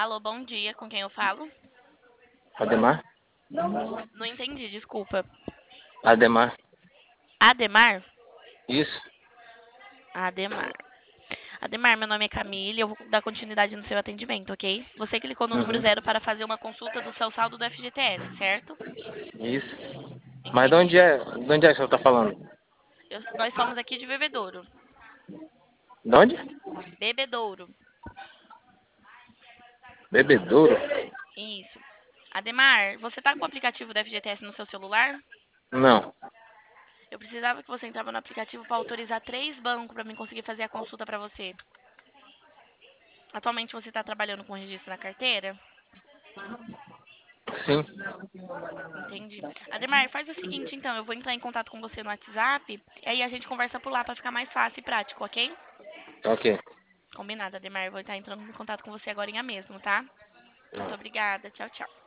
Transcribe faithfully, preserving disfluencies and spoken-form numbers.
Alô, bom dia, com quem eu falo? Ademar? Não entendi, desculpa. Ademar? Ademar? Isso? Ademar. Ademar, meu nome é Camille, eu vou dar continuidade no seu atendimento, ok? Você clicou no número Uhum. zero para fazer uma consulta do seu saldo do F G T S, certo? Isso. Mas de onde Entendi. é, de onde é que o senhor tá falando? Eu- nós somos aqui de Bebedouro. De onde? Bebedouro. Bebedouro? Isso. Ademar, você tá com o aplicativo do F G T S no seu celular? Não. Eu precisava que você entrava no aplicativo para autorizar três bancos para mim conseguir fazer a consulta para você. Atualmente você está trabalhando com registro na carteira? Sim. Entendi. Ademar, faz o seguinte então, eu vou entrar em contato com você no WhatsApp, e aí a gente conversa por lá para ficar mais fácil e prático, ok? Ok. Combinado, Ademar. Eu vou estar entrando em contato com você agora mesmo, tá? Muito obrigada. Tchau, tchau.